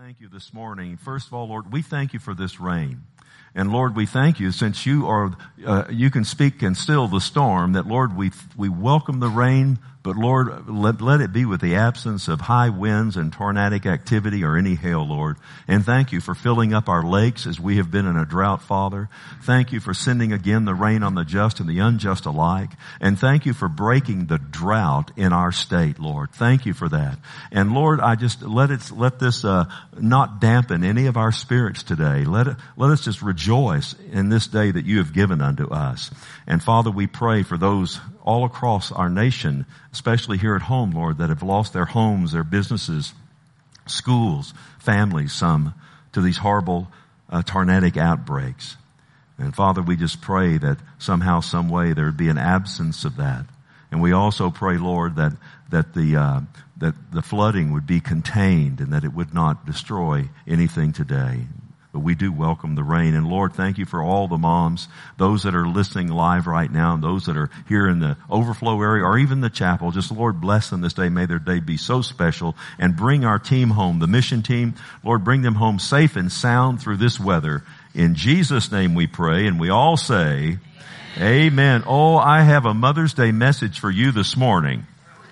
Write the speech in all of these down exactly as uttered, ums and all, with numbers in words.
thank you this morning. First of all, Lord, we thank you for this rain. And Lord, we thank you since you are, uh, you can speak and still the storm, that Lord, we, we welcome the rain, but Lord, let, let it be with the absence of high winds and tornadic activity or any hail, Lord. And thank you for filling up our lakes as we have been in a drought, Father. Thank you for sending again the rain on the just and the unjust alike. And thank you for breaking the drought in our state, Lord. Thank you for that. And Lord, I just let it, let this, uh, not dampen any of our spirits today. Let it, let us just rejoice in this day that you have given unto us. And Father, we pray for those all across our nation, especially here at home, Lord, that have lost their homes, their businesses, schools, families, some, to these horrible uh, tornadic outbreaks. And Father, we just pray that somehow, some way, there would be an absence of that. And we also pray, Lord, that that the uh, that the flooding would be contained and that it would not destroy anything today. But we do welcome the rain. And Lord, thank you for all the moms, those that are listening live right now, and those that are here in the overflow area or even the chapel. Just, Lord, bless them this day. May their day be so special. And bring our team home, the mission team. Lord, bring them home safe and sound through this weather. In Jesus' name we pray, and we all say, Amen. Amen. Oh, I have a Mother's Day message for you this morning.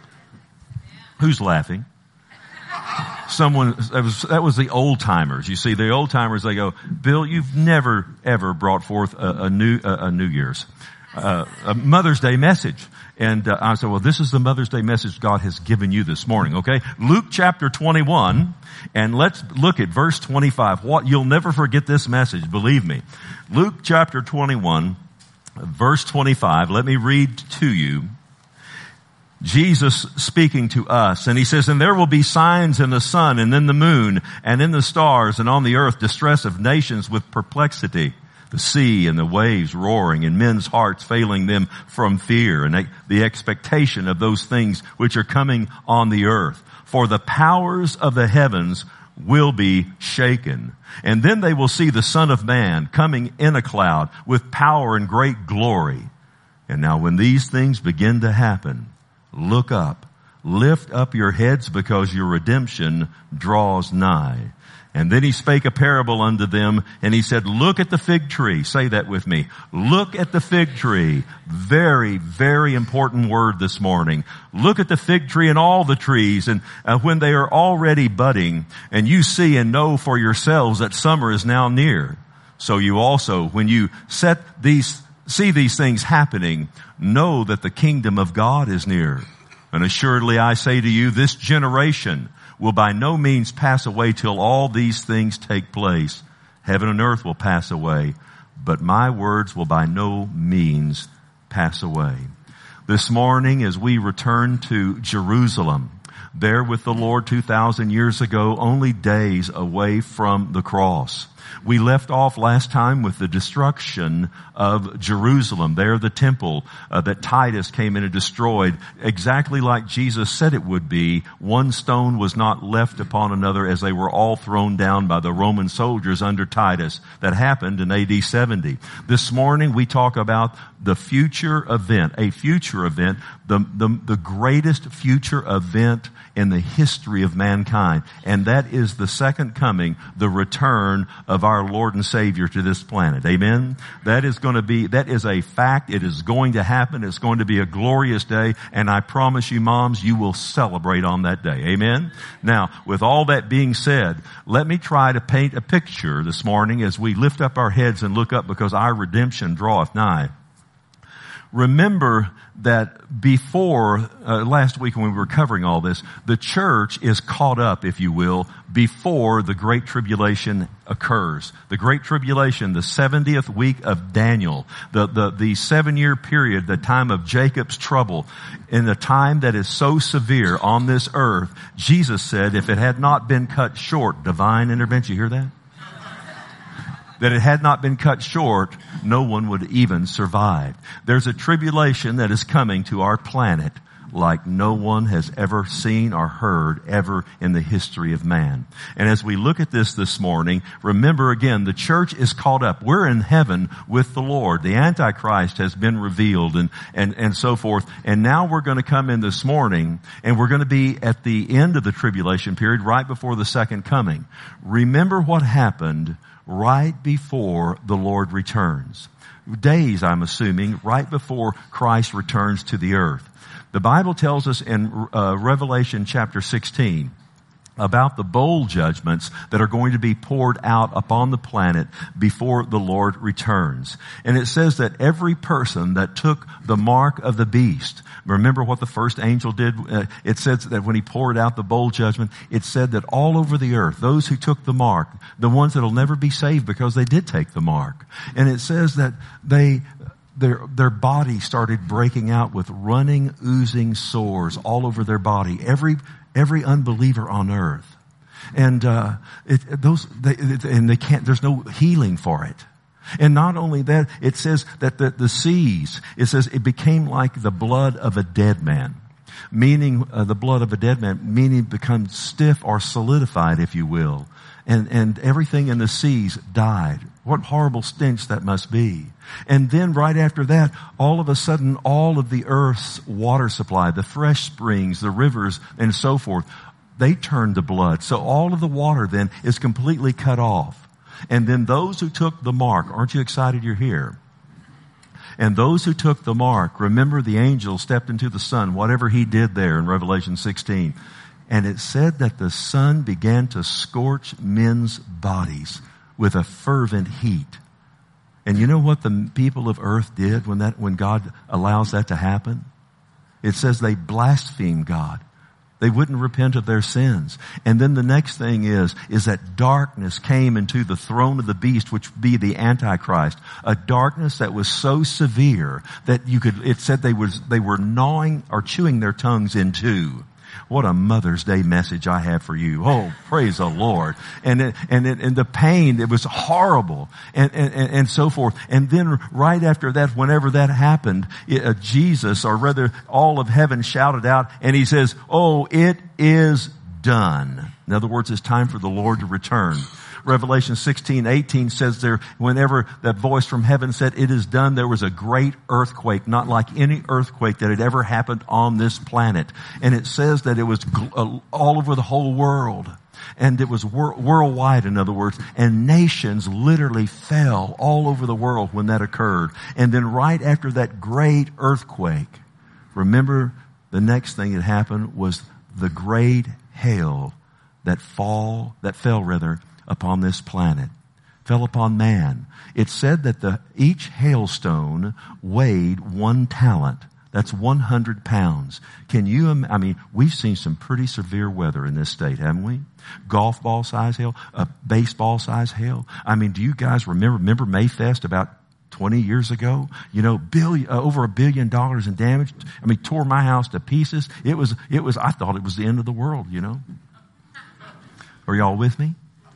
Who's laughing? Someone, that was, that was the old timers. You see, the old timers, they go, Bill, you've never, ever brought forth a, a new, a, a New Year's, uh, a Mother's Day message. And uh, I said, well, this is the Mother's Day message God has given you this morning, okay? Luke chapter twenty-one, and let's look at verse twenty-five. What, you'll never forget this message, believe me. Luke chapter twenty-one, verse twenty-five, let me read to you. Jesus speaking to us, and he says, and there will be signs in the sun and in the moon and in the stars and on the earth, distress of nations with perplexity, the sea and the waves roaring and men's hearts failing them from fear and the expectation of those things which are coming on the earth. For the powers of the heavens will be shaken. And then they will see the Son of Man coming in a cloud with power and great glory. And now when these things begin to happen, look up, lift up your heads, because your redemption draws nigh. And then he spake a parable unto them, and he said, look at the fig tree. Say that with me. Look at the fig tree. Very, very important word this morning. Look at the fig tree and all the trees, and uh, when they are already budding, and you see and know for yourselves that summer is now near. So you also, when you set these see these things happening, know that the kingdom of God is near. And assuredly I say to you, this generation will by no means pass away till all these things take place. Heaven and earth will pass away, but my words will by no means pass away. This morning, as we return to Jerusalem, there with the Lord two thousand years ago, only days away from the cross. We left off last time with the destruction of Jerusalem. There, the temple uh, that Titus came in and destroyed, exactly like Jesus said it would be. One stone was not left upon another as they were all thrown down by the Roman soldiers under Titus. That happened in A D seventy. This morning we talk about the future event, a future event, the, the, the greatest future event in the history of mankind. And that is the second coming, the return of our Lord and Savior to this planet. Amen? That is going to be, that is a fact. It is going to happen. It's going to be a glorious day. And I promise you, moms, you will celebrate on that day. Amen? Now, with all that being said, let me try to paint a picture this morning as we lift up our heads and look up, because our redemption draweth nigh. Remember that before, uh, last week when we were covering all this, the church is caught up, if you will, before the Great Tribulation occurs. The Great Tribulation, the seventieth week of Daniel, the, the, the seven year period, the time of Jacob's trouble, in the time that is so severe on this earth, Jesus said, if it had not been cut short, divine intervention, you hear that? That it had not been cut short, no one would even survive. There's a tribulation that is coming to our planet like no one has ever seen or heard ever in the history of man. And as we look at this this morning, remember again, the church is caught up. We're in heaven with the Lord. The Antichrist has been revealed and, and, and so forth. And now we're going to come in this morning and we're going to be at the end of the tribulation period right before the second coming. Remember what happened right before the Lord returns. Days, I'm assuming, right before Christ returns to the earth. The Bible tells us in uh, Revelation chapter sixteen about the bowl judgments that are going to be poured out upon the planet before the Lord returns. And it says that every person that took the mark of the beast, remember what the first angel did? Uh, it says that when he poured out the bowl judgment, it said that all over the earth, those who took the mark, the ones that will never be saved because they did take the mark. And it says that they Their, their body started breaking out with running, oozing sores all over their body. Every, every unbeliever on earth. And, uh, it, those, they, and they can't, there's no healing for it. And not only that, it says that the, the seas, it says it became like the blood of a dead man. Meaning, uh, the blood of a dead man, meaning become stiff or solidified, if you will. And, and everything in the seas died. What horrible stench that must be. And then right after that, all of a sudden, all of the earth's water supply, the fresh springs, the rivers, and so forth, they turn to blood. So all of the water then is completely cut off. And then those who took the mark, aren't you excited you're here? And those who took the mark, remember the angel stepped into the sun, whatever he did there in Revelation sixteen. And it said that the sun began to scorch men's bodies with a fervent heat. And you know what the people of earth did when that, when God allows that to happen? It says they blasphemed God. They wouldn't repent of their sins. And then the next thing is, is that darkness came into the throne of the beast, which would be the Antichrist. A darkness that was so severe that you could, it said they was, they were gnawing or chewing their tongues in two. What a Mother's Day message I have for you. Oh, praise the Lord. And it, and it, and the pain, it was horrible and, and, and so forth. And then right after that, whenever that happened, it, uh, Jesus, or rather all of heaven shouted out and he says, oh, it is done. In other words, it's time for the Lord to return. Revelation sixteen eighteen says there, whenever that voice from heaven said, it is done, there was a great earthquake, not like any earthquake that had ever happened on this planet. And it says that it was all over the whole world. And it was wor- worldwide, in other words. And nations literally fell all over the world when that occurred. And then right after that great earthquake, remember the next thing that happened was the great hail that fall, that fell rather, upon this planet, fell upon man. It said that the, each hailstone weighed one talent. That's one hundred pounds. Can you, I mean, we've seen some pretty severe weather in this state, haven't we? Golf ball size hail, uh, baseball size hail. I mean, do you guys remember, remember Mayfest about twenty years ago? You know, billion, uh, over a billion dollars in damage. I mean, tore my house to pieces. It was, it was, I thought it was the end of the world, you know. Are y'all with me?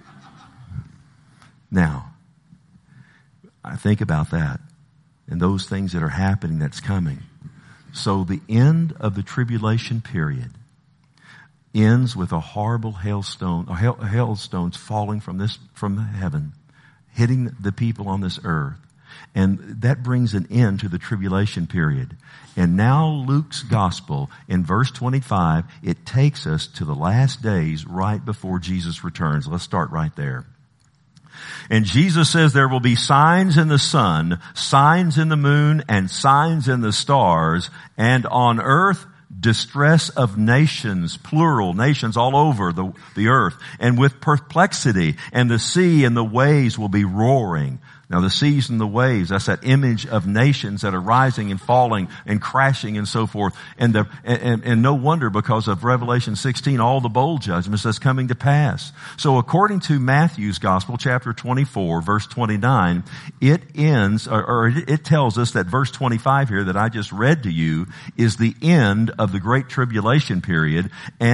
Now, I think about that and those things that are happening that's coming. So the end of the tribulation period ends with a horrible hailstone, or hail, hailstones falling from this, from heaven, hitting the people on this earth. And that brings an end to the tribulation period. And now Luke's gospel in verse twenty-five, it takes us to the last days right before Jesus returns. Let's start right there. And Jesus says there will be signs in the sun, signs in the moon, and signs in the stars, and on earth distress of nations, plural, nations all over the, the earth, and with perplexity, and the sea and the waves will be roaring. Now the seas and the waves, that's that image of nations that are rising and falling and crashing and so forth. And the, and, and no wonder, because of Revelation sixteen, all the bowl judgments that's coming to pass. So according to Matthew's gospel, chapter twenty-four, verse twenty-nine, it ends, or, or it tells us that verse twenty-five here that I just read to you is the end of the great tribulation period, and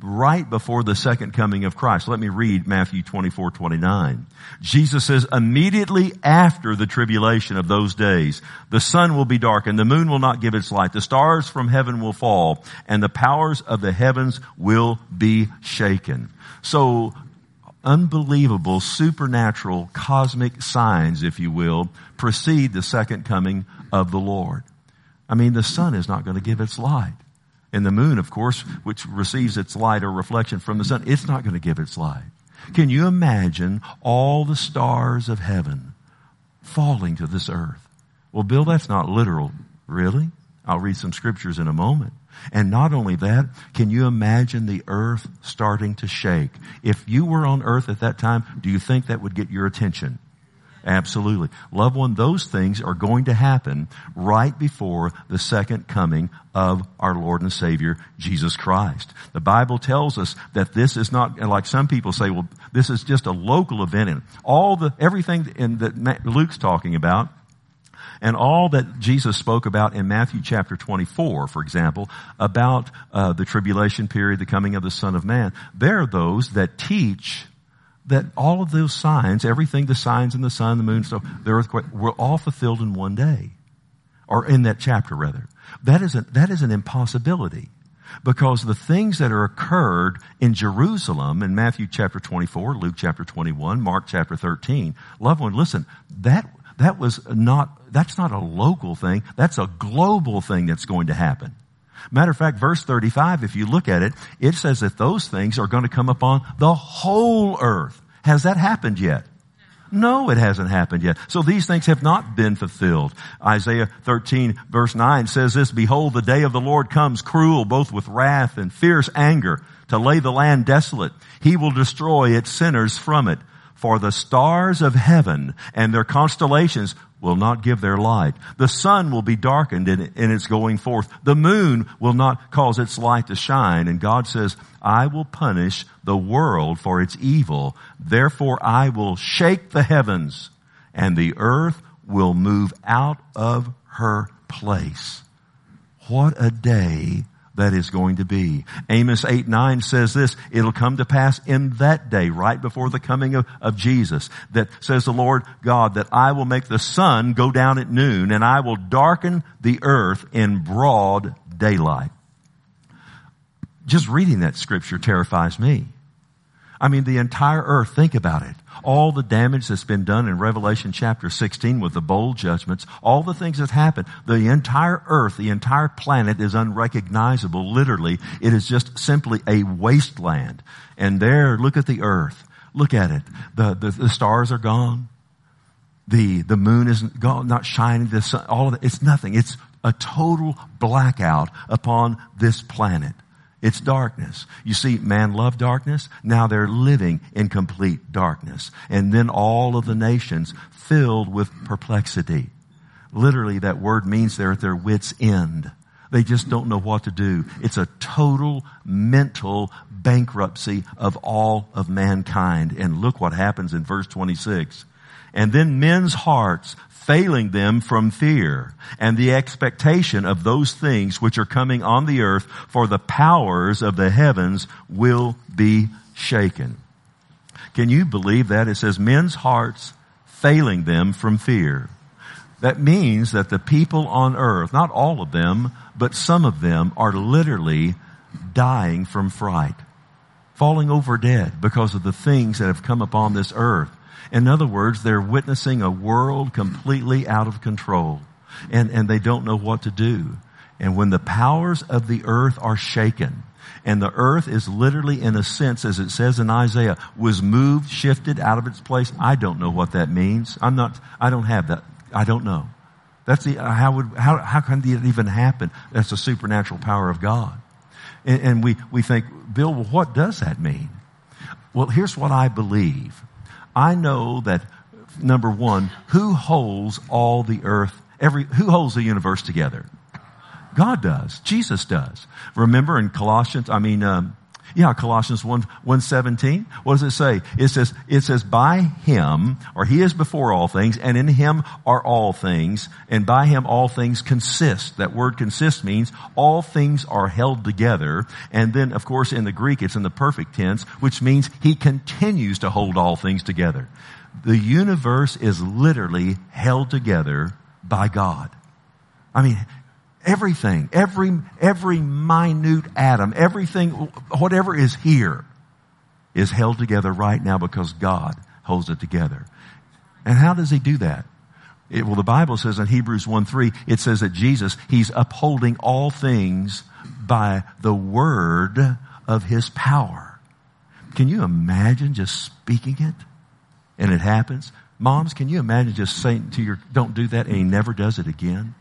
right before the second coming of Christ. Let me read Matthew twenty-four twenty-nine. Jesus says, immediately after the tribulation of those days, the sun will be darkened, the moon will not give its light, the stars from heaven will fall, and the powers of the heavens will be shaken. So, unbelievable, supernatural, cosmic signs, if you will, precede the second coming of the Lord. I mean, the sun is not going to give its light. And the moon, of course, which receives its light or reflection from the sun, it's not going to give its light. Can you imagine all the stars of heaven falling to this earth? Well, Bill, that's not literal. Really? I'll read some scriptures in a moment. And not only that, can you imagine the earth starting to shake? If you were on earth at that time, do you think that would get your attention? Absolutely. Loved one, those things are going to happen right before the second coming of our Lord and Savior, Jesus Christ. The Bible tells us that this is not, like some people say, well, this is just a local event. And all the, everything in that Luke's talking about, and all that Jesus spoke about in Matthew chapter twenty-four, for example, about uh, the tribulation period, the coming of the Son of Man, there are those that teach that all of those signs, everything, the signs in the sun, the moon, stuff, the earthquake, were all fulfilled in one day. Or in that chapter, rather. That is, a, that is an impossibility. Because the things that are occurred in Jerusalem, in Matthew chapter twenty-four, Luke chapter twenty-one, Mark chapter thirteen, loved one, listen, that, that was not, that's not a local thing, that's a global thing that's going to happen. Matter of fact, verse thirty-five, if you look at it, it says that those things are going to come upon the whole earth. Has that happened yet? No, it hasn't happened yet. So these things have not been fulfilled. Isaiah thirteen verse nine says this, behold, the day of the Lord comes cruel, both with wrath and fierce anger, to lay the land desolate. He will destroy its sinners from it. For the stars of heaven and their constellations will not give their light. The sun will be darkened in, in its going forth. The moon will not cause its light to shine. And God says, I will punish the world for its evil. Therefore I will shake the heavens, and the earth will move out of her place. What a day that is going to be. Amos eight nine says this, it'll come to pass in that day, right before the coming of, of Jesus, that says the Lord God, that I will make the sun go down at noon, and I will darken the earth in broad daylight. Just reading that scripture terrifies me. I mean, the entire earth, think about it. All the damage that's been done in Revelation chapter sixteen with the bowl judgments, all the things that happened, the entire earth, the entire planet is unrecognizable, literally. It is just simply a wasteland. And there, look at the earth. Look at it. The, the, the stars are gone. The, the moon is gone, not shining. The sun, all of it, it's nothing. It's a total blackout upon this planet. It's darkness. You see, man loved darkness. Now they're living in complete darkness. And then all of the nations filled with perplexity. Literally, that word means they're at their wits' end. They just don't know what to do. It's a total mental bankruptcy of all of mankind. And look what happens in verse twenty-six. And then men's hearts failing them from fear and the expectation of those things which are coming on the earth, for the powers of the heavens will be shaken. Can you believe that? It says men's hearts failing them from fear. That means that the people on earth, not all of them, but some of them are literally dying from fright, falling over dead because of the things that have come upon this earth. In other words, they're witnessing a world completely out of control, and, and they don't know what to do. And when the powers of the earth are shaken, and the earth is literally, in a sense, as it says in Isaiah, was moved, shifted out of its place, I don't know what that means. I'm not, I don't have that. I don't know. That's the, how would, how, how can it even happen? That's the supernatural power of God. And, and we, we think, Bill, well, what does that mean? Well, here's what I believe. I know that, number one, who holds all the earth, every, who holds the universe together? God does. Jesus does. Remember in Colossians, I mean, um, Yeah, Colossians one, one seventeen. What does it say? It says, it says, by him, or he is before all things, and in him are all things, and by him all things consist. That word consist means all things are held together. And then, of course, in the Greek, it's in the perfect tense, which means he continues to hold all things together. The universe is literally held together by God. I mean, everything, every, every minute atom, everything, whatever is here is held together right now because God holds it together. And how does he do that? It, well, the Bible says in Hebrews one three, it says that Jesus, he's upholding all things by the word of his power. Can you imagine just speaking it and it happens? Moms, can you imagine just saying to your, don't do that, and he never does it again?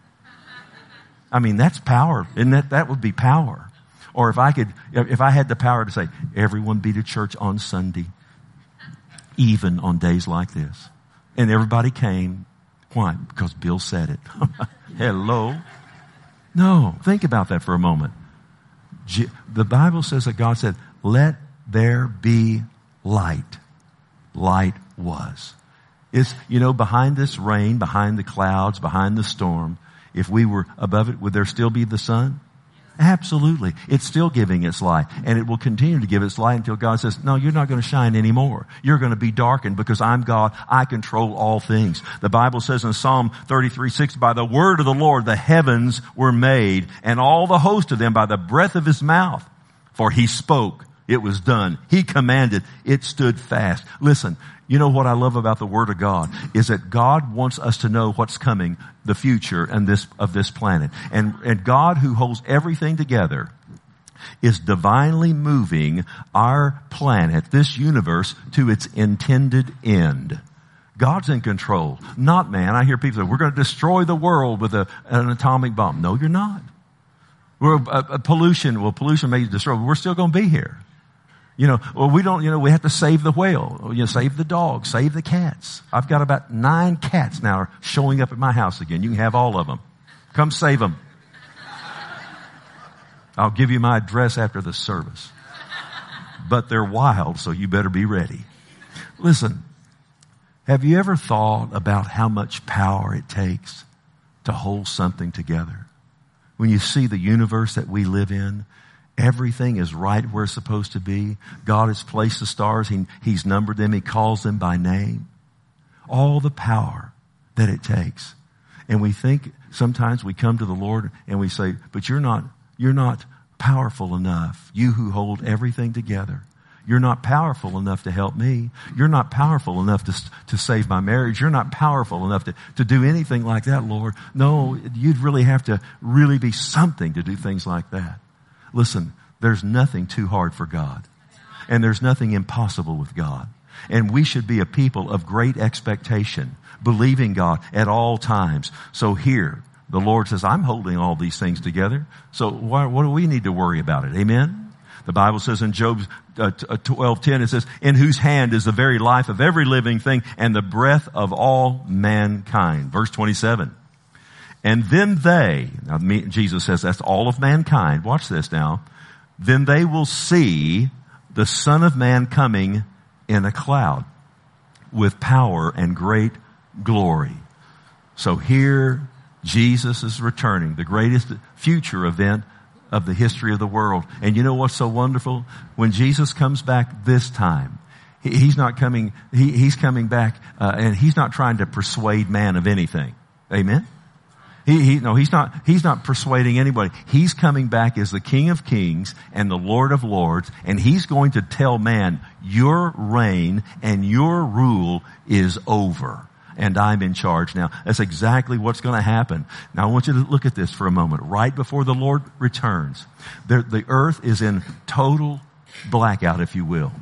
I mean, that's power. Isn't that, that would be power. Or if I could, if I had the power to say, everyone be to church on Sunday, even on days like this. And everybody came. Why? Because Bill said it. Hello. No, think about that for a moment. The Bible says that God said, let there be light. Light was. It's, you know, behind this rain, behind the clouds, behind the storm, if we were above it, would there still be the sun? Absolutely. It's still giving its light, and it will continue to give its light until God says, no, you're not going to shine anymore. You're going to be darkened because I'm God. I control all things. The Bible says in Psalm thirty-three six, by the word of the Lord the heavens were made, and all the host of them by the breath of his mouth. For he spoke, it was done. He commanded, it stood fast. Listen, you know what I love about the Word of God is that God wants us to know what's coming, the future and this, of this planet. And, and God, who holds everything together, is divinely moving our planet, this universe, to its intended end. God's in control, not man. I hear people say, we're going to destroy the world with a, an atomic bomb. No, you're not. We're a, a pollution. Well, pollution may destroy, but we're still going to be here. You know, well, we don't, you know, we have to save the whale, you know, save the dogs, save the cats. I've got about nine cats now showing up at my house again. You can have all of them. Come save them. I'll give you my address after the service. But they're wild, so you better be ready. Listen, have you ever thought about how much power it takes to hold something together? When you see the universe that we live in, everything is right where it's supposed to be. God has placed the stars. He, he's numbered them. He calls them by name. All the power that it takes. And we think sometimes we come to the Lord and we say, but you're not, you're not powerful enough. You who hold everything together. You're not powerful enough to help me. You're not powerful enough to, to save my marriage. You're not powerful enough to, to do anything like that, Lord. No, you'd really have to really be something to do things like that. Listen, there's nothing too hard for God. And there's nothing impossible with God. And we should be a people of great expectation, believing God at all times. So here, the Lord says, I'm holding all these things together. So why, what do we need to worry about it? Amen? The Bible says in Job uh, twelve ten, it says, in whose hand is the very life of every living thing and the breath of all mankind. Verse twenty-seven. And then they, now Jesus says that's all of mankind. Watch this now. Then they will see the Son of Man coming in a cloud with power and great glory. So here Jesus is returning, the greatest future event of the history of the world. And you know what's so wonderful? When Jesus comes back this time, he, he's not coming, he, he's coming back, uh, and he's not trying to persuade man of anything. Amen? He, he, no, he's not, he's not persuading anybody. He's coming back as the King of Kings and the Lord of Lords, and he's going to tell man, your reign and your rule is over, and I'm in charge now. That's exactly what's going to happen. Now I want you to look at this for a moment. Right before the Lord returns, the, the earth is in total blackout, if you will.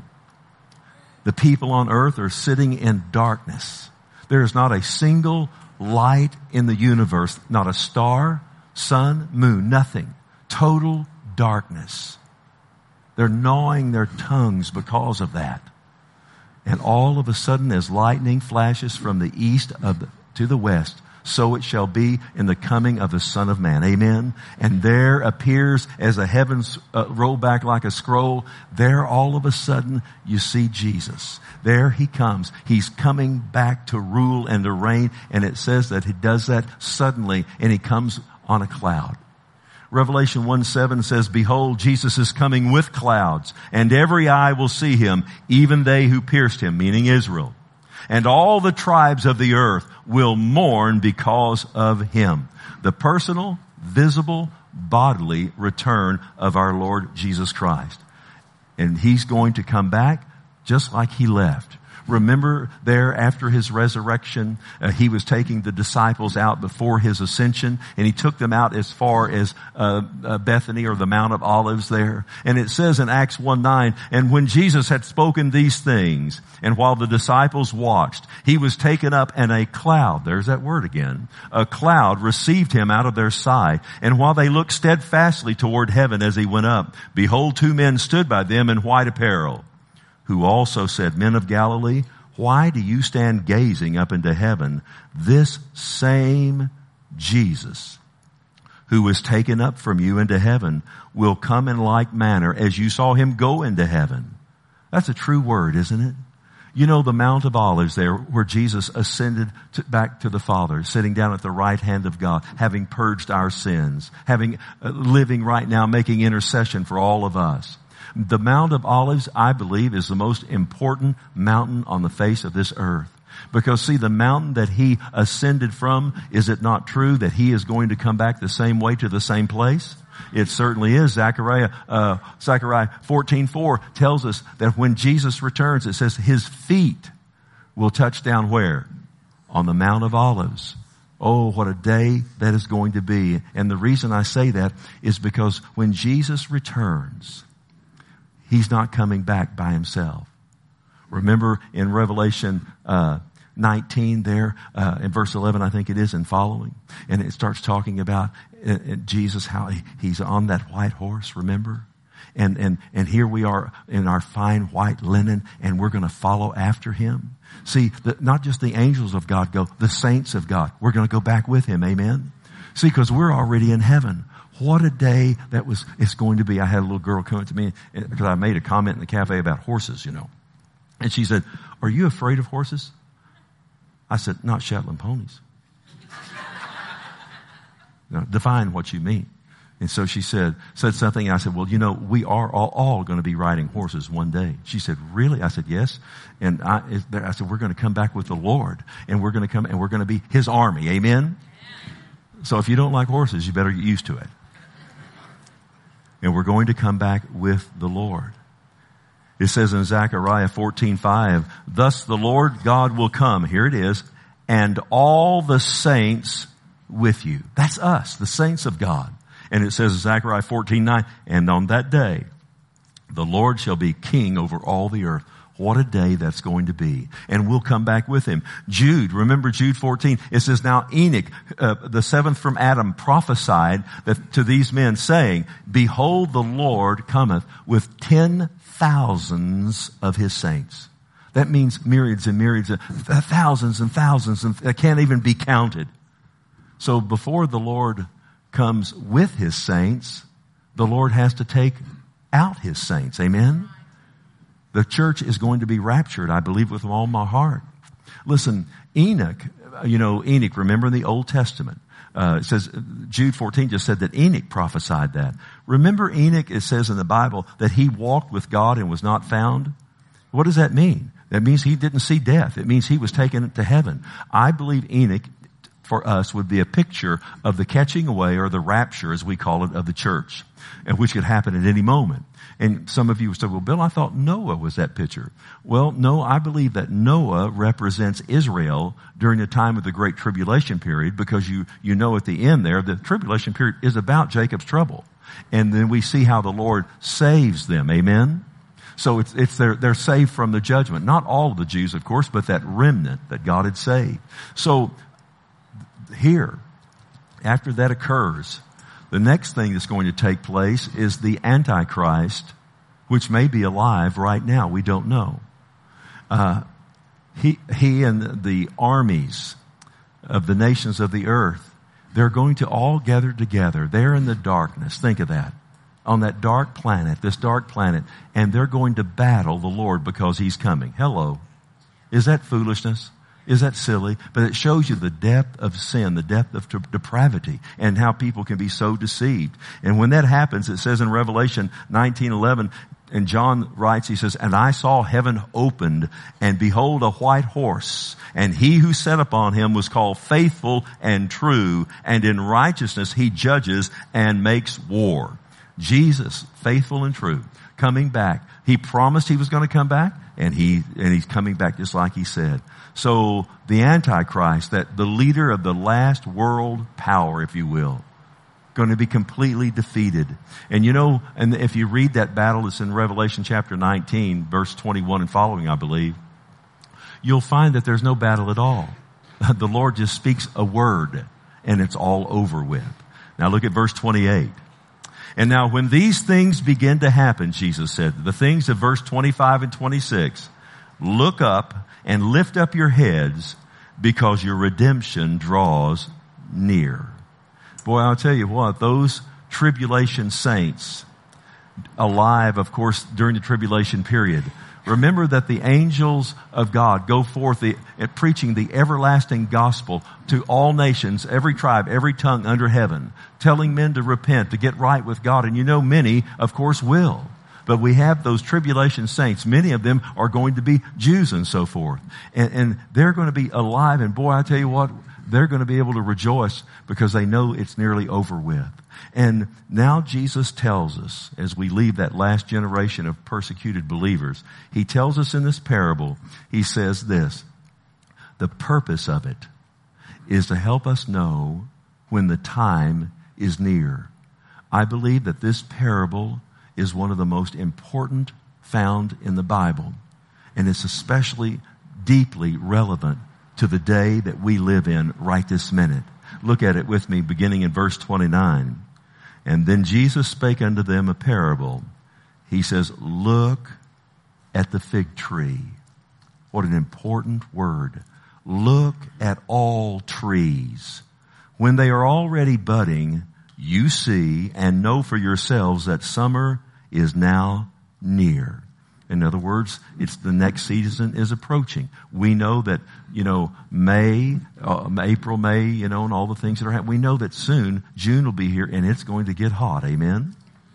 The people on earth are sitting in darkness. There is not a single light in the universe, not a star, sun, moon, nothing. Total darkness. They're gnawing their tongues because of that. And all of a sudden, as lightning flashes from the east of the, to the west, so it shall be in the coming of the Son of Man. Amen. And there appears, as the heavens uh, roll back like a scroll, there all of a sudden you see Jesus. There he comes. He's coming back to rule and to reign. And it says that he does that suddenly, and he comes on a cloud. Revelation one seven says, behold, Jesus is coming with clouds, and every eye will see him, even they who pierced him, meaning Israel. And all the tribes of the earth will mourn because of him. The personal, visible, bodily return of our Lord Jesus Christ. And he's going to come back just like he left. Remember there after his resurrection, uh, he was taking the disciples out before his ascension, and he took them out as far as uh, uh, Bethany or the Mount of Olives there. And it says in Acts one nine, and when Jesus had spoken these things, and while the disciples watched, he was taken up, and a cloud, there's that word again, a cloud received him out of their sight. And while they looked steadfastly toward heaven as he went up, behold, two men stood by them in white apparel, who also said, men of Galilee, why do you stand gazing up into heaven? This same Jesus who was taken up from you into heaven will come in like manner as you saw him go into heaven. That's a true word, isn't it? You know, the Mount of Olives there where Jesus ascended to, back to the Father, sitting down at the right hand of God, having purged our sins, having uh, living right now, making intercession for all of us. The Mount of Olives, I believe, is the most important mountain on the face of this earth. Because see, the mountain that he ascended from, is it not true that he is going to come back the same way to the same place? It certainly is. Zechariah, uh, Zechariah fourteen four tells us that when Jesus returns, it says his feet will touch down where? On the Mount of Olives. Oh, what a day that is going to be. And the reason I say that is because when Jesus returns, he's not coming back by himself. Remember in Revelation uh, nineteen there, uh, in verse eleven, I think it is, and following. And it starts talking about uh, Jesus, how he, he's on that white horse, remember? And, and, and here we are in our fine white linen, and we're going to follow after him. See, the, not just the angels of God go, the saints of God. We're going to go back with him, amen? See, because we're already in heaven. What a day that was, it's going to be. I had a little girl come up to me because I made a comment in the cafe about horses, you know. And she said, are you afraid of horses? I said, not Shetland ponies. Now, define what you mean. And so she said, said something. And I said, well, you know, we are all, all going to be riding horses one day. She said, really? I said, yes. And I, I said, we're going to come back with the Lord, and we're going to come and we're going to be his army. Amen. So if you don't like horses, you better get used to it. And we're going to come back with the Lord. It says in Zechariah fourteen five, thus the Lord God will come, here it is, and all the saints with you. That's us, the saints of God. And it says in Zechariah fourteen nine, and on that day, the Lord shall be king over all the earth. What a day that's going to be. And we'll come back with him. Jude, remember Jude fourteen, it says, now Enoch, uh, the seventh from Adam, prophesied that to these men, saying, behold, the Lord cometh with ten thousands of his saints. That means myriads and myriads, of, thousands and thousands, and that can't even be counted. So before the Lord comes with his saints, the Lord has to take out his saints. Amen? The church is going to be raptured, I believe, with all my heart. Listen, Enoch, you know, Enoch, remember in the Old Testament, uh, it says, Jude fourteen just said that Enoch prophesied that. Remember Enoch, it says in the Bible that he walked with God and was not found? What does that mean? That means he didn't see death. It means he was taken to heaven. I believe Enoch, for us, would be a picture of the catching away, or the rapture, as we call it, of the church, and which could happen at any moment. And some of you would say, well, Bill, I thought Noah was that picture. Well, no, I believe that Noah represents Israel during the time of the Great Tribulation period, because you, you know at the end there, the tribulation period is about Jacob's trouble. And then we see how the Lord saves them. Amen? So it's, it's they're, they're saved from the judgment. Not all of the Jews, of course, but that remnant that God had saved. So here, after that occurs, the next thing that's going to take place is the Antichrist, which may be alive right now. We don't know. Uh, he, he and the armies of the nations of the earth, they're going to all gather together. They're in the darkness. Think of that. On that dark planet, this dark planet, and they're going to battle the Lord because He's coming. Hello. Is that foolishness? Is that silly? But it shows you the depth of sin, the depth of depravity, and how people can be so deceived. And when that happens, it says in Revelation nineteen eleven, and John writes, he says, "And I saw heaven opened, and behold a white horse, and he who sat upon him was called Faithful and True, and in righteousness he judges and makes war." Jesus, faithful and true, coming back. He promised He was going to come back, and he and He's coming back just like He said. So the Antichrist, that the leader of the last world power, if you will, going to be completely defeated. And you know, and if you read that battle that's in Revelation chapter nineteen, verse twenty-one and following, I believe, you'll find that there's no battle at all. The Lord just speaks a word, and it's all over with. Now look at verse twenty-eight. "And now when these things begin to happen," Jesus said, the things of verse twenty-five and twenty-six, "look up and lift up your heads, because your redemption draws near." Boy, I'll tell you what, those tribulation saints alive, of course, during the tribulation period, remember that the angels of God go forth the, preaching the everlasting gospel to all nations, every tribe, every tongue under heaven, telling men to repent, to get right with God. And you know, many, of course, will. But we have those tribulation saints. Many of them are going to be Jews and so forth. And, and they're going to be alive. And boy, I tell you what, they're going to be able to rejoice because they know it's nearly over with. And now Jesus tells us, as we leave that last generation of persecuted believers, He tells us in this parable, He says this, the purpose of it is to help us know when the time is near. I believe that this parable is one of the most important found in the Bible. And it's especially deeply relevant to the day that we live in right this minute. Look at it with me, beginning in verse twenty-nine. "And then Jesus spake unto them a parable." He says, "Look at the fig tree." What an important word. Look at all trees. When they are already budding, you see and know for yourselves that summer is now near. In other words, it's the next season is approaching. We know that, you know, May, uh, April, May, you know, and all the things that are happening. We know that soon June will be here and it's going to get hot. Amen.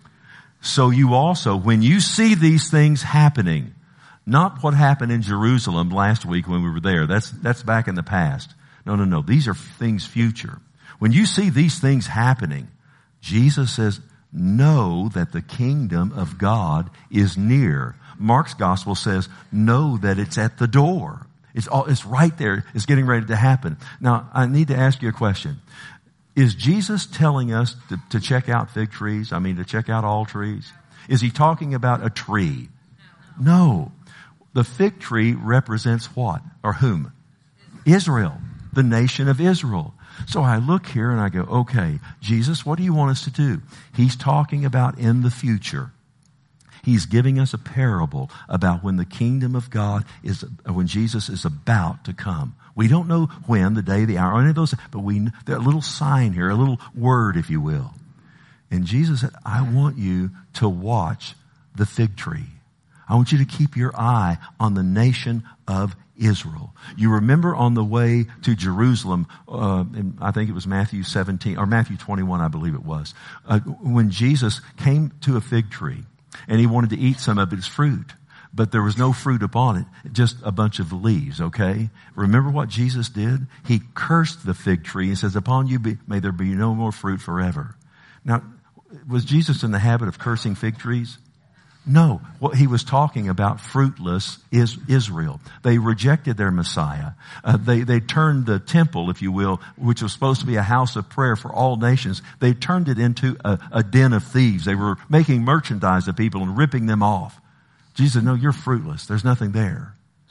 So you also, when you see these things happening, not what happened in Jerusalem last week when we were there. That's, that's back in the past. No, no, no. These are things future. When you see these things happening, Jesus says, know that the kingdom of God is near. Mark's gospel says, know that it's at the door. It's all, it's right there. It's getting ready to happen. Now, I need to ask you a question. Is Jesus telling us to, to check out fig trees? I mean, to check out all trees? Is He talking about a tree? No. The fig tree represents what? Or whom? Israel. The nation of Israel. So I look here and I go, okay, Jesus, what do you want us to do? He's talking about in the future. He's giving us a parable about when the kingdom of God is, when Jesus is about to come. We don't know when, the day, the hour, any of those, but we, there's a little sign here, a little word, if you will. And Jesus said, I want you to watch the fig tree. I want you to keep your eye on the nation of Israel. You remember on the way to Jerusalem, uh, in, I think it was Matthew seventeen, or Matthew twenty-one, I believe it was, uh, when Jesus came to a fig tree and He wanted to eat some of its fruit, but there was no fruit upon it, just a bunch of leaves, okay? Remember what Jesus did? He cursed the fig tree and says, upon you be, may there be no more fruit forever. Now, was Jesus in the habit of cursing fig trees? No, what He was talking about fruitless is Israel. They rejected their Messiah. Uh, they, they turned the temple, if you will, which was supposed to be a house of prayer for all nations. They turned it into a, a den of thieves. They were making merchandise of people and ripping them off. Jesus said, no, you're fruitless. There's nothing there.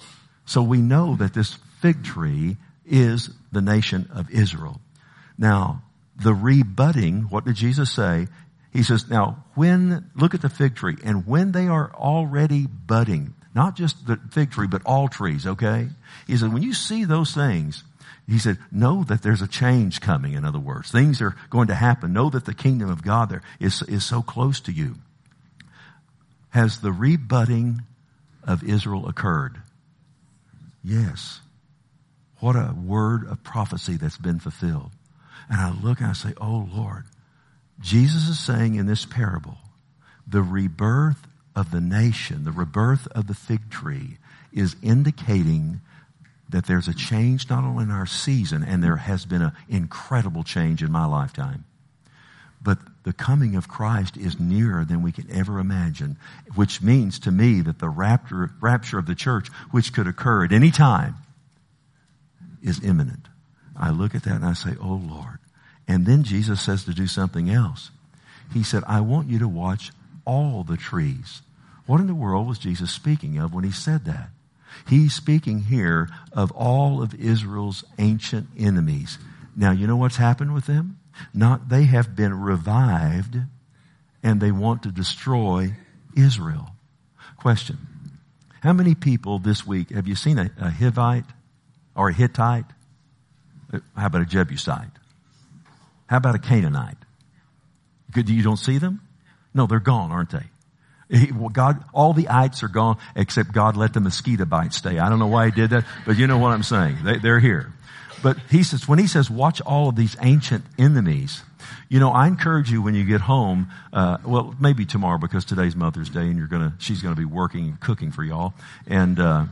So we know that this fig tree is the nation of Israel. Now, the rebudding, what did Jesus say? He says, now, when, look at the fig tree, and when they are already budding, not just the fig tree, but all trees, okay? He said, when you see those things, He said, know that there's a change coming, in other words. Things are going to happen. Know that the kingdom of God there is, is so close to you. Has the rebutting of Israel occurred? Yes. What a word of prophecy that's been fulfilled. And I look and I say, oh Lord, Jesus is saying in this parable, the rebirth of the nation, the rebirth of the fig tree is indicating that there's a change not only in our season, and there has been an incredible change in my lifetime, but the coming of Christ is nearer than we can ever imagine, which means to me that the rapture, rapture of the church, which could occur at any time, is imminent. I look at that and I say, oh Lord. And then Jesus says to do something else. He said, I want you to watch all the trees. What in the world was Jesus speaking of when he said that? He's speaking here of all of Israel's ancient enemies. Now, you know what's happened with them? Not, they have been revived and they want to destroy Israel. Question. How many people this week, have you seen a, a Hivite or a Hittite? How about a Jebusite? How about a Canaanite? You don't see them? No, they're gone, aren't they? He, well, God, all the ites are gone except God let the mosquito bites stay. I don't know why he did that, but you know what I'm saying. They, they're here. But he says, when he says, watch all of these ancient enemies, you know, I encourage you when you get home, uh, well, maybe tomorrow because today's Mother's Day and you're gonna, she's gonna be working and cooking for y'all. And, uh,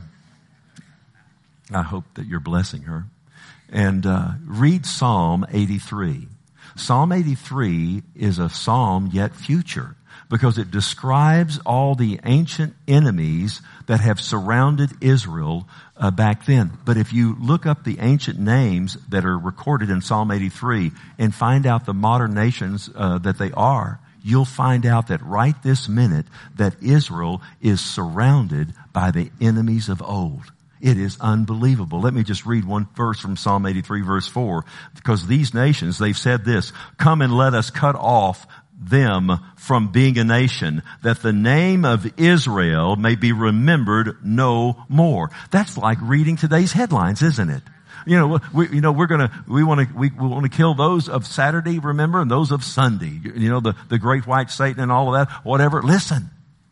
I hope that you're blessing her. And, uh, read Psalm eighty-three. Psalm eighty-three is a psalm yet future, because it describes all the ancient enemies that have surrounded Israel uh, back then. But if you look up the ancient names that are recorded in Psalm eighty-three and find out the modern nations uh, that they are, you'll find out that right this minute that Israel is surrounded by the enemies of old. It is unbelievable. Let me just read one verse from Psalm eighty-three, verse four. Because these nations, they've said this, come and let us cut off them from being a nation, that the name of Israel may be remembered no more. That's like reading today's headlines, isn't it? You know, we, you know, we're gonna, we want to, we, we want to kill those of Saturday, remember, and those of Sunday. You know, the, the great white Satan and all of that, whatever. Listen,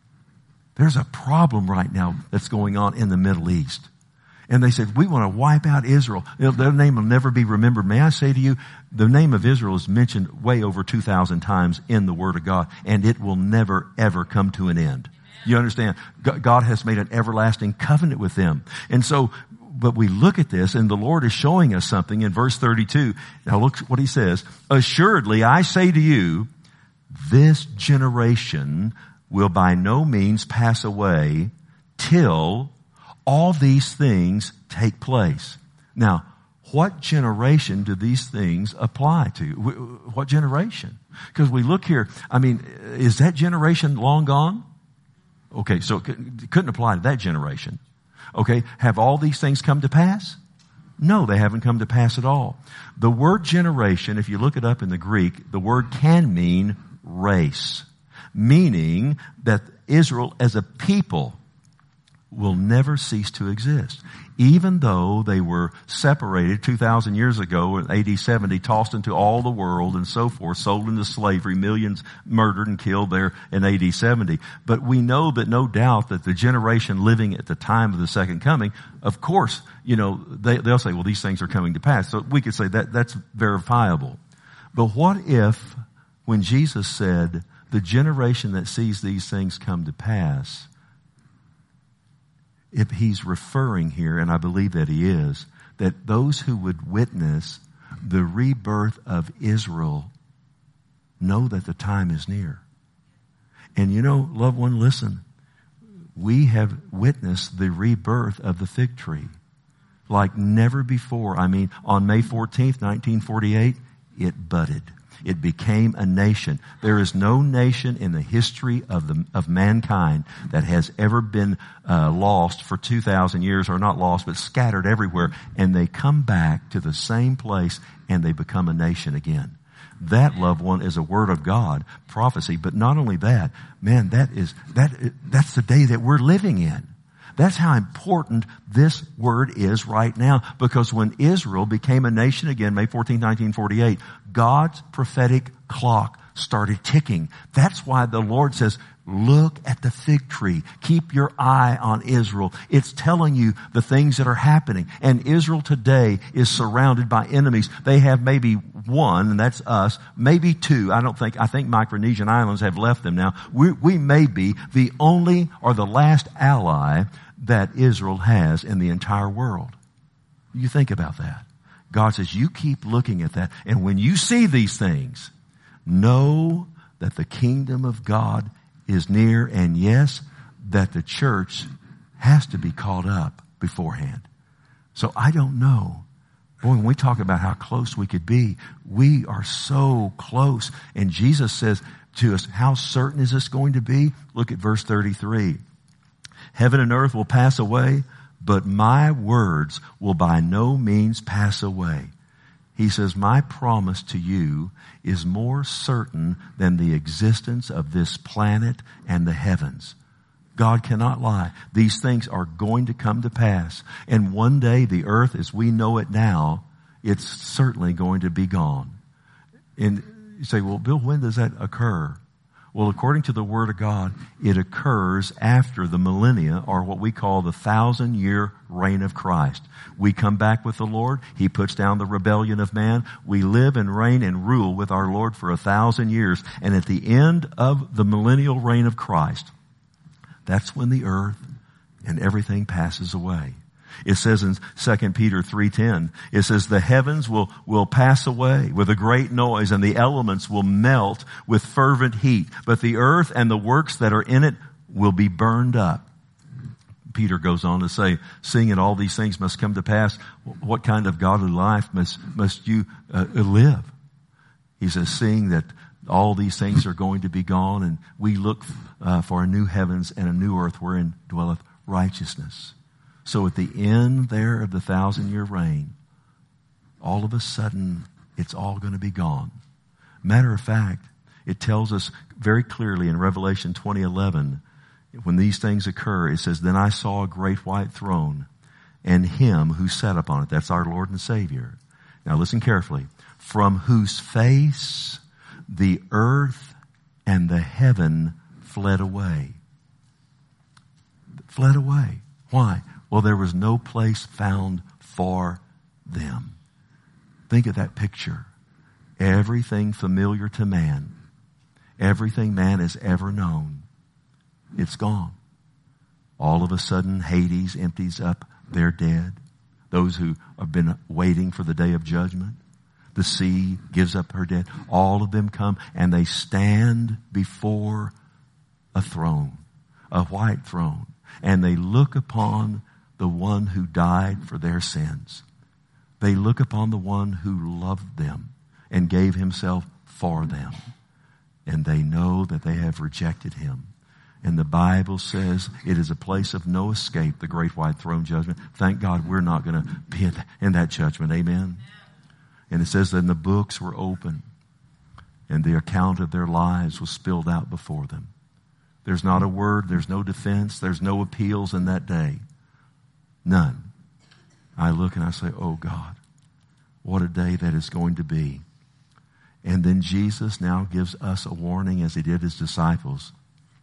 there's a problem right now that's going on in the Middle East. And they said, we want to wipe out Israel. Their name will never be remembered. May I say to you, the name of Israel is mentioned way over two thousand times in the Word of God, and it will never, ever come to an end. You understand? God has made an everlasting covenant with them. And so, but we look at this, and the Lord is showing us something in verse thirty-two. Now look what he says. Assuredly, I say to you, this generation will by no means pass away till all these things take place. Now, what generation do these things apply to? What generation? Because we look here, I mean, is that generation long gone? Okay, so it couldn't apply to that generation. Okay, have all these things come to pass? No, they haven't come to pass at all. The word generation, if you look it up in the Greek, the word can mean race, meaning that Israel as a people will never cease to exist. Even though they were separated two thousand years ago in A D seventy, tossed into all the world and so forth, sold into slavery, millions murdered and killed there in A D seventy. But we know that no doubt that the generation living at the time of the second coming, of course, you know, they, they'll say, well, these things are coming to pass. So we could say that that's verifiable. But what if when Jesus said, the generation that sees these things come to pass, if he's referring here, and I believe that he is, that those who would witness the rebirth of Israel know that the time is near. And you know, loved one, listen, we have witnessed the rebirth of the fig tree like never before. I mean, on May fourteenth, nineteen forty-eight, it budded. It became a nation. There is no nation in the history of the of mankind that has ever been uh, lost for two thousand years, or not lost, but scattered everywhere. And they come back to the same place and they become a nation again. That, loved one, is a word of God, prophecy. But not only that, man, that is, that, that's the day that we're living in. That's how important this word is right now. Because when Israel became a nation again, May fourteenth, nineteen forty-eight, God's prophetic clock started ticking. That's why the Lord says, look at the fig tree. Keep your eye on Israel. It's telling you the things that are happening. And Israel today is surrounded by enemies. They have maybe one, and that's us, maybe two. I don't think, I think Micronesian islands have left them now. We, we may be the only or the last ally that Israel has in the entire world. You think about that. God says, you keep looking at that. And when you see these things, know that the kingdom of God is near, and yes, that the church has to be caught up beforehand. So I don't know. Boy, when we talk about how close we could be, we are so close. And Jesus says to us, how certain is this going to be? Look at verse thirty-three. Heaven and earth will pass away, but my words will by no means pass away. He says, my promise to you is more certain than the existence of this planet and the heavens. God cannot lie. These things are going to come to pass. And one day the earth as we know it now, it's certainly going to be gone. And you say, well, Bill, when does that occur? Well, according to the Word of God, it occurs after the millennia, or what we call the thousand-year reign of Christ. We come back with the Lord. He puts down the rebellion of man. We live and reign and rule with our Lord for a thousand years. And at the end of the millennial reign of Christ, that's when the earth and everything passes away. It says in Second Peter three ten, it says, the heavens will, will pass away with a great noise, and the elements will melt with fervent heat, but the earth and the works that are in it will be burned up. Peter goes on to say, seeing that all these things must come to pass, what kind of godly life must, must you uh, live? He says, seeing that all these things are going to be gone, and we look uh, for a new heavens and a new earth wherein dwelleth righteousness. So at the end there of the thousand year reign, all of a sudden, it's all going to be gone. Matter of fact, it tells us very clearly in Revelation twenty eleven, when these things occur, it says, then I saw a great white throne and him who sat upon it. That's our Lord and Savior. Now listen carefully. From whose face the earth and the heaven fled away. Fled away. Why? Well, there was no place found for them. Think of that picture. Everything familiar to man, everything man has ever known, it's gone. All of a sudden, Hades empties up their dead. Those who have been waiting for the day of judgment. The sea gives up her dead. All of them come and they stand before a throne, a white throne, and they look upon the one who died for their sins. They look upon the one who loved them and gave himself for them. And they know that they have rejected him. And the Bible says it is a place of no escape, the great white throne judgment. Thank God we're not going to be in that judgment. Amen. And it says that the books were open and the account of their lives was spilled out before them. There's not a word, there's no defense, there's no appeals in that day. None. I look and I say, oh God, what a day that is going to be. And then Jesus now gives us a warning as he did his disciples.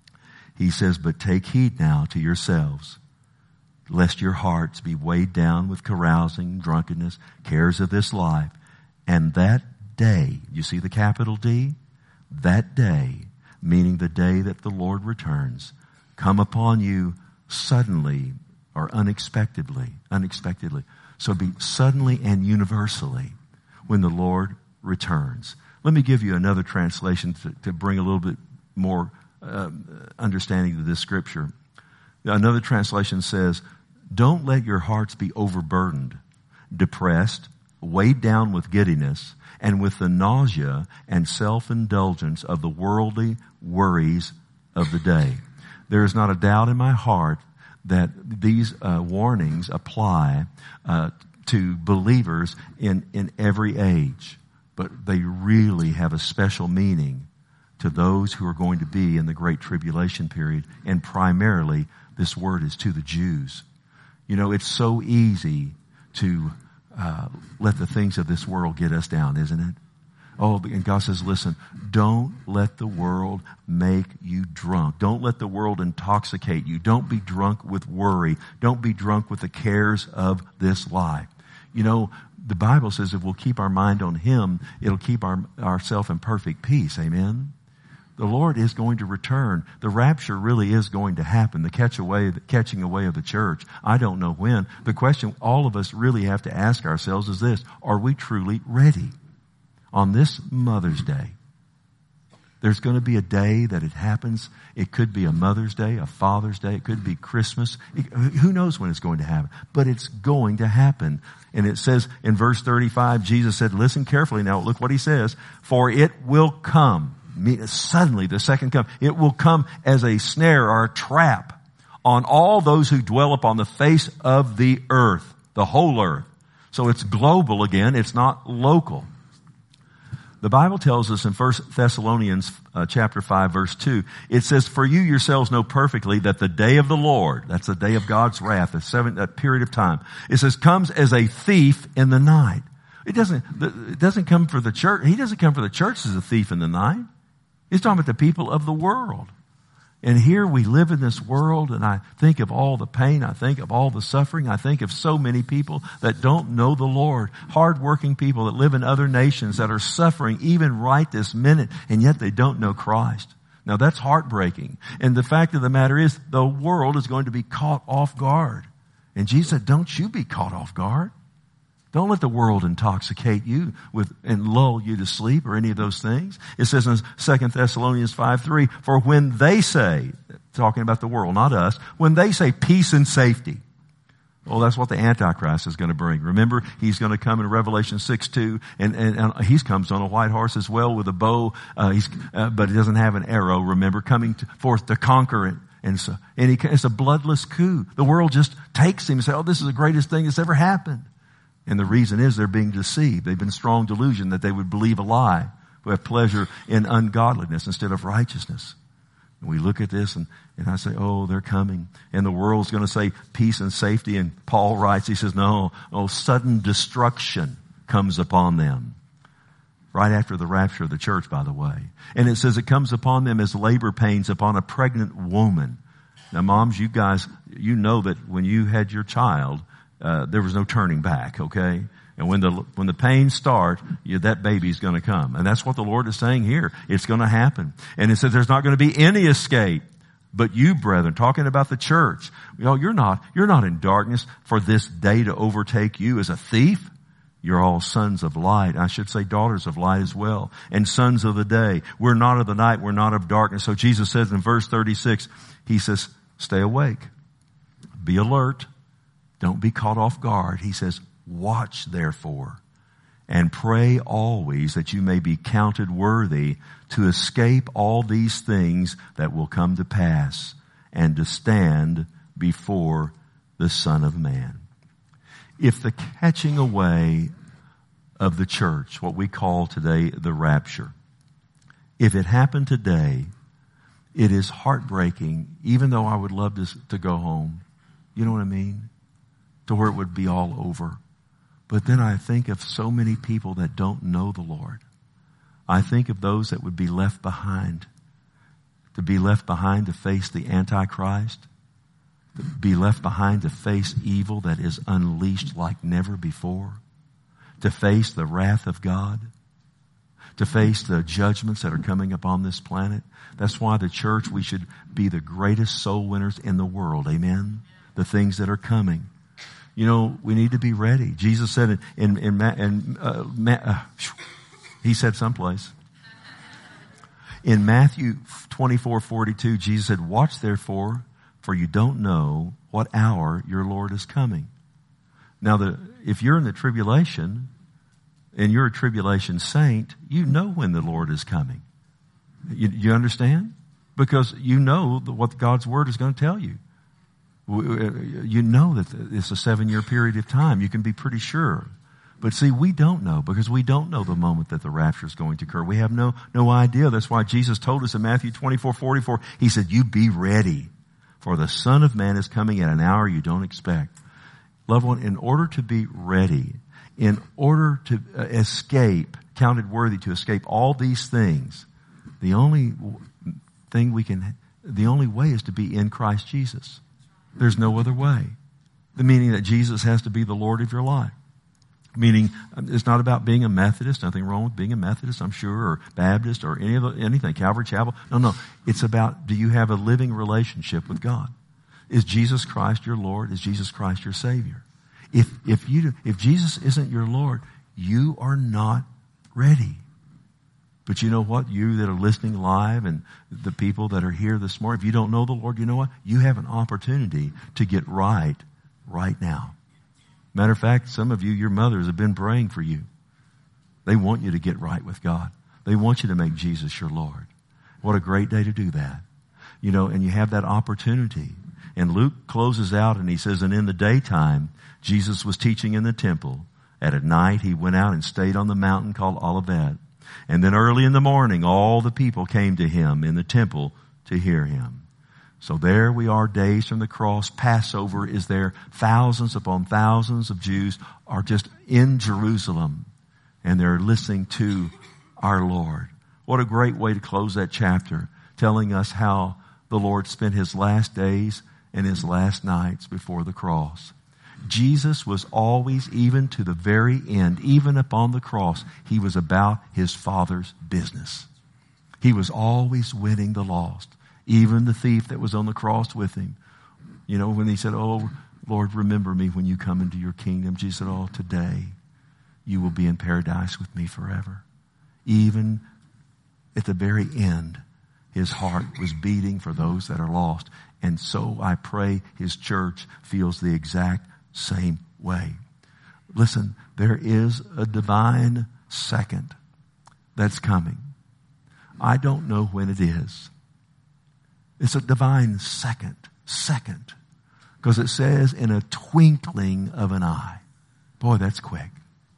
He says, but take heed now to yourselves, lest your hearts be weighed down with carousing, drunkenness, cares of this life. And that day, you see the capital D? That day, meaning the day that the Lord returns, come upon you suddenly or unexpectedly, unexpectedly. So be suddenly and universally when the Lord returns. Let me give you another translation to, to bring a little bit more uh, understanding to this scripture. Another translation says, don't let your hearts be overburdened, depressed, weighed down with giddiness, and with the nausea and self-indulgence of the worldly worries of the day. There is not a doubt in my heart that these uh, warnings apply uh, to believers in, in every age, but they really have a special meaning to those who are going to be in the Great Tribulation period, and primarily this word is to the Jews. You know, it's so easy to uh, let the things of this world get us down, isn't it? Oh, and God says, listen, don't let the world make you drunk. Don't let the world intoxicate you. Don't be drunk with worry. Don't be drunk with the cares of this life. You know, the Bible says if we'll keep our mind on Him, it'll keep our ourselves in perfect peace. Amen? The Lord is going to return. The rapture really is going to happen. The catch away, the catching away of the church. I don't know when. The question all of us really have to ask ourselves is this: are we truly ready? On this Mother's Day, there's going to be a day that it happens. It could be a Mother's Day, a Father's Day. It could be Christmas. It, who knows when it's going to happen? But it's going to happen. And it says in verse thirty-five, Jesus said, listen carefully now. Look what He says. For it will come. Suddenly, the second come. It will come as a snare or a trap on all those who dwell upon the face of the earth, the whole earth. So it's global again. It's not local. The Bible tells us in First Thessalonians uh, chapter five, verse two, it says, for you yourselves know perfectly that the day of the Lord, that's the day of God's wrath, a seven, that period of time, it says, comes as a thief in the night. It doesn't, it doesn't come for the church. He doesn't come for the church as a thief in the night. He's talking about the people of the world. And here we live in this world, and I think of all the pain, I think of all the suffering, I think of so many people that don't know the Lord, hardworking people that live in other nations that are suffering even right this minute, and yet they don't know Christ. Now that's heartbreaking. And the fact of the matter is, the world is going to be caught off guard. And Jesus said, don't you be caught off guard. Don't let the world intoxicate you with and lull you to sleep or any of those things. It says in Second Thessalonians five three, for when they say, talking about the world, not us, when they say peace and safety, well, that's what the Antichrist is going to bring. Remember, he's going to come in Revelation six two, and, and, and he comes on a white horse as well with a bow, uh, he's, uh, but he doesn't have an arrow, remember, coming to, forth to conquer it. And so, and he, it's a bloodless coup. The world just takes him and says, oh, this is the greatest thing that's ever happened. And the reason is they're being deceived. They've been strong delusion that they would believe a lie, who have pleasure in ungodliness instead of righteousness. And we look at this and, and I say, oh, they're coming. And the world's going to say peace and safety. And Paul writes, he says, no, oh, sudden destruction comes upon them. Right after the rapture of the church, by the way. And it says it comes upon them as labor pains upon a pregnant woman. Now, moms, you guys, you know that when you had your child, Uh, there was no turning back, okay? And when the when the pains start, you, that baby's going to come. And that's what the Lord is saying here. It's going to happen. And it says there's not going to be any escape. But you, brethren, talking about the church, you know, you're not, you're not in darkness for this day to overtake you as a thief. You're all sons of light. I should say daughters of light as well. And sons of the day. We're not of the night. We're not of darkness. So Jesus says in verse thirty-six, He says, stay awake. Be alert. Don't be caught off guard. He says, watch therefore and pray always that you may be counted worthy to escape all these things that will come to pass and to stand before the Son of Man. If the catching away of the church, what we call today the rapture, if it happened today, it is heartbreaking, even though I would love to, to go home. You know what I mean? To where it would be all over. But then I think of so many people that don't know the Lord. I think of those that would be left behind. To be left behind to face the Antichrist. To be left behind to face evil that is unleashed like never before. To face the wrath of God. To face the judgments that are coming upon this planet. That's why the church, we should be the greatest soul winners in the world. Amen? The things that are coming. You know, we need to be ready. Jesus said in, in, in, in uh, uh, He said someplace. In Matthew twenty-four forty-two, Jesus said, watch therefore, for you don't know what hour your Lord is coming. Now, the, if you're in the tribulation, and you're a tribulation saint, you know when the Lord is coming. You, you understand? Because you know what God's Word is going to tell you. You know that it's a seven-year period of time. You can be pretty sure. But see, we don't know because we don't know the moment that the rapture is going to occur. We have no, no idea. That's why Jesus told us in Matthew twenty-four forty-four, He said, you be ready. For the Son of Man is coming at an hour you don't expect. Loved one, in order to be ready, in order to uh, escape, counted worthy to escape all these things, the only thing we can, the only way is to be in Christ Jesus. There's no other way. The meaning that Jesus has to be the Lord of your life. Meaning, it's not about being a Methodist. Nothing wrong with being a Methodist, I'm sure, or Baptist, or any of the, anything, Calvary Chapel. No, no. It's about, do you have a living relationship with God? Is Jesus Christ your Lord? Is Jesus Christ your Savior? If, if you, if Jesus isn't your Lord, you are not ready. But you know what? You that are listening live and the people that are here this morning, if you don't know the Lord, you know what? You have an opportunity to get right right now. Matter of fact, some of you, your mothers have been praying for you. They want you to get right with God. They want you to make Jesus your Lord. What a great day to do that. You know, and you have that opportunity. And Luke closes out and he says, and in the daytime, Jesus was teaching in the temple. And at night, he went out and stayed on the mountain called Olivet. And then early in the morning, all the people came to him in the temple to hear him. So there we are, days from the cross. Passover is there. Thousands upon thousands of Jews are just in Jerusalem, and they're listening to our Lord. What a great way to close that chapter, telling us how the Lord spent his last days and his last nights before the cross. Jesus was always, even to the very end, even upon the cross, he was about his Father's business. He was always winning the lost. Even the thief that was on the cross with him. You know, when he said, oh, Lord, remember me when you come into your kingdom. Jesus said, oh, today you will be in paradise with me forever. Even at the very end, his heart was beating for those that are lost. And so I pray his church feels the exact same way. Listen, there is a divine second that's coming. I don't know when it is. It's a divine second, second. Because it says in a twinkling of an eye. Boy, that's quick.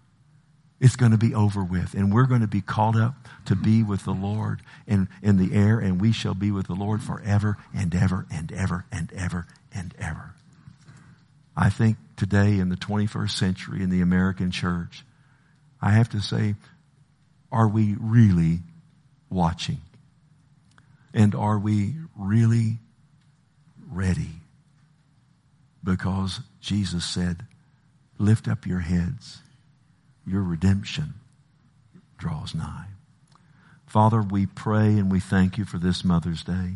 It's going to be over with. And we're going to be called up to be with the Lord in, in the air. And we shall be with the Lord forever and ever and ever and ever and ever. I think today in the twenty-first century in the American church, I have to say, are we really watching? And are we really ready? Because Jesus said, lift up your heads. Your redemption draws nigh. Father, we pray and we thank you for this Mother's Day.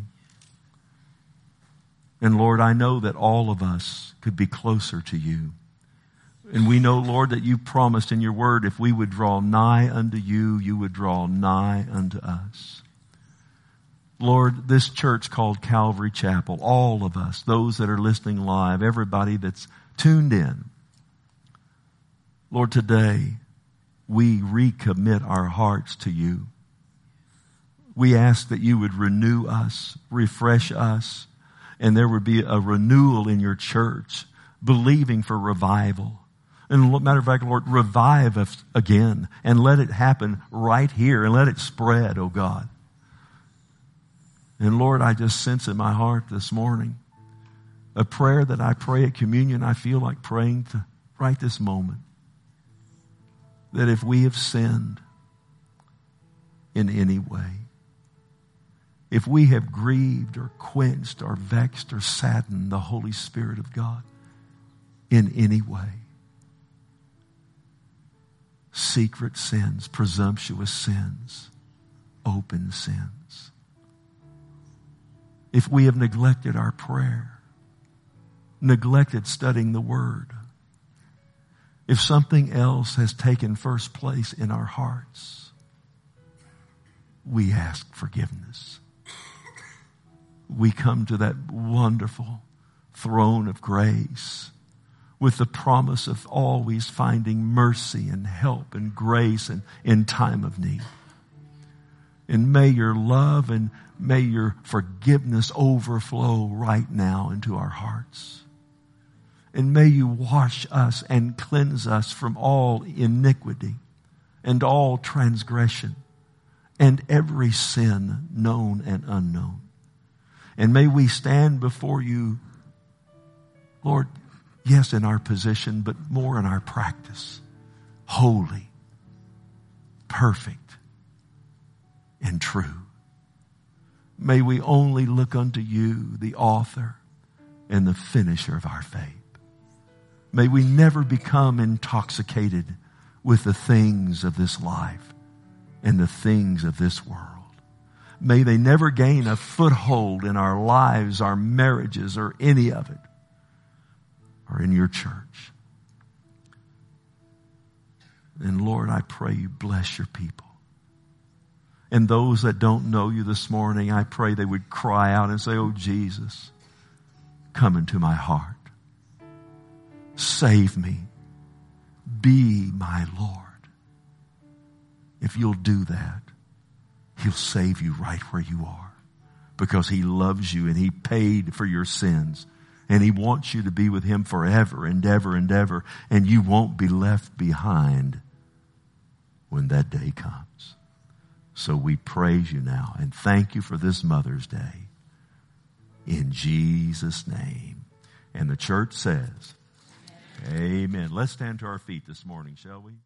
And Lord, I know that all of us could be closer to you. And we know, Lord, that you promised in your word, if we would draw nigh unto you, you would draw nigh unto us. Lord, this church called Calvary Chapel, all of us, those that are listening live, everybody that's tuned in, Lord, today we recommit our hearts to you. We ask that you would renew us, refresh us, and there would be a renewal in your church, believing for revival. And matter of fact, Lord, revive us again and let it happen right here and let it spread, oh God. And Lord, I just sense in my heart this morning a prayer that I pray at communion. I feel like praying to right this moment. That if we have sinned in any way, if we have grieved or quenched or vexed or saddened the Holy Spirit of God in any way, secret sins, presumptuous sins, open sins, if we have neglected our prayer, neglected studying the Word, if something else has taken first place in our hearts, we ask forgiveness. We come to that wonderful throne of grace with the promise of always finding mercy and help and grace and in time of need. And may your love and may your forgiveness overflow right now into our hearts. And may you wash us and cleanse us from all iniquity and all transgression and every sin known and unknown. And may we stand before you, Lord, yes, in our position, but more in our practice. Holy, perfect, and true. May we only look unto you, the author and the finisher of our faith. May we never become intoxicated with the things of this life and the things of this world. May they never gain a foothold in our lives, our marriages, or any of it, or in your church. And Lord, I pray you bless your people. And those that don't know you this morning, I pray they would cry out and say, oh, Jesus, come into my heart. Save me. Be my Lord. If you'll do that, he'll save you right where you are, because he loves you and he paid for your sins, and he wants you to be with him forever and ever and ever, and you won't be left behind when that day comes. So we praise you now and thank you for this Mother's Day. In Jesus' name. And the church says, amen. Let's stand to our feet this morning, shall we?